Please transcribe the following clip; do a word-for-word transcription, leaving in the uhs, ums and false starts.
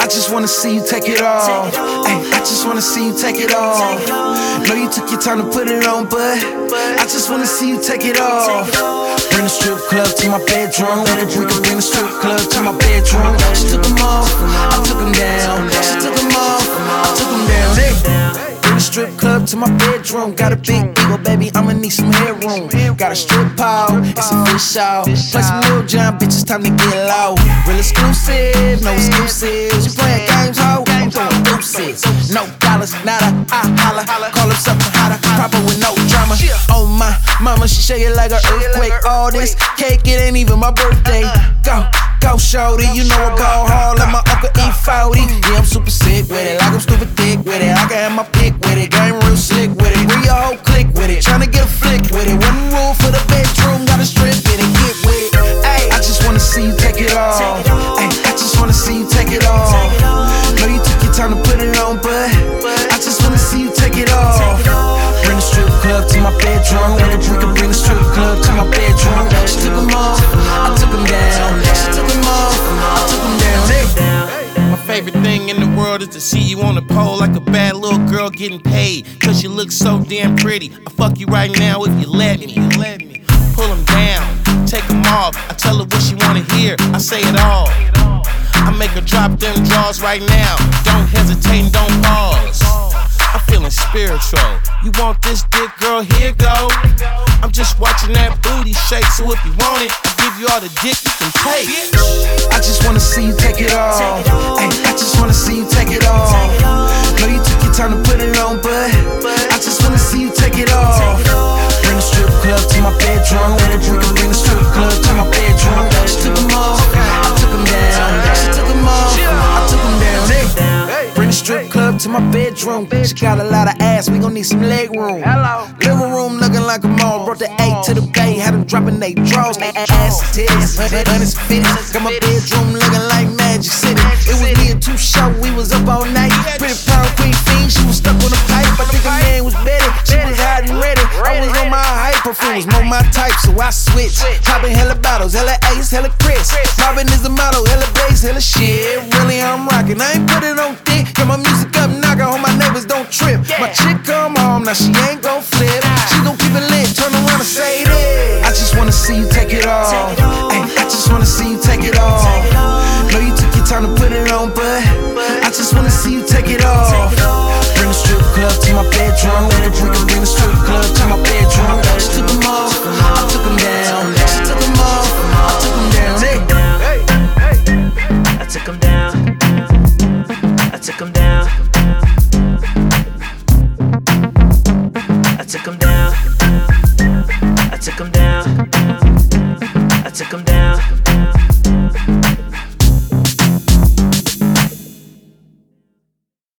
just wanna see you take it off. Ay, I just wanna see you take it off. Know you took your time to put it on, but I just wanna see you take it off. Bring the strip club to my bedroom. We can bring the strip club to my bedroom. She took them off, I took them down. She took them off, I took them down. Hey. Bring the strip club to my bedroom. Got a big ego, baby, I'ma need some headroom. Got a strip pole, it's a fish out. Play some Lil Jon, bitches, time to get low. Real exclusive, no excuses. You playing games, ho? I'm throwing deuces. No dollars, nada, I holla. Call up something hotter, proper with no drama. Oh my mama, she shake it like an earthquake. All this cake, it ain't even my birthday. Go, go, shorty, you know I ball hard like my uncle E forty. Yeah, I'm super sick with it, like I'm stupid thick with it. I can have my pick with it, game real slick with it. Bring your whole click with it, tryna get a flick with it. One rule for the bedroom, gotta strip it and get with it. Ay, I just wanna see you take it off. Ay, I just wanna see you take it off. Know you took your time to put it on, but I just wanna see you take it off. Bring the strip club to my bedroom. We can bring the strip club to my bedroom. She took them off, I took them down. She took them off, I took them down. Hey. My favorite thing in the world is to see you on the pole like a bad little girl getting paid. Cause you look so damn pretty. I fuck you right now if you let me. Pull them down, take them off. I tell her what she wanna hear, I say it all. I make her drop them drawers right now. Don't hesitate and don't pause. I'm feeling spiritual. You want this dick, girl? Here go. I'm just watching that booty shake. So if you want it, I'll give you all the dick you can take. I just wanna see you take it off. Ay, I just wanna see you take it off. Know you took your time to put it on, but I just wanna see you take it off. Bring the strip club to my bedroom. We can bring the strip club to my bedroom. She took them off, I took them down. She took them off, I took them down. Hey. Bring the strip club to my bedroom. She got a lot of ass, we gon' need some leg room. Living room looking like a mall. Brought the A to the bay, had them dropping they drawers. They ass and titties, hundreds fitties. Got my bedroom looking like Magic City. It was me and Too Short, we was up all night. Pretty pound queen fiend, she was stuck on the pipe. I think her name was Betty, she was hot and ready. I was on my hype, perfume was more my type, so I switched. Popping hella bottles, hella Ace, hella Chris. Robin is the motto, hella bass, hella shit. Really, I'm rocking, I ain't put it on thick. Got my music up, knock on my neighbors don't trip. My chick come home, now she ain't gon' flip. She gon' keep it lit, turn around and say this. I just wanna see you take it off. Ay, I just wanna see you take it off. Know you took your time to put it on, but I just wanna see you take it off. Bring the strip club to my bedroom. We can bring the strip club to my bedroom. She took them off, I took them down. She took them off, I took them down. Hey. I took them down. I took them down. I took them down. I took them down.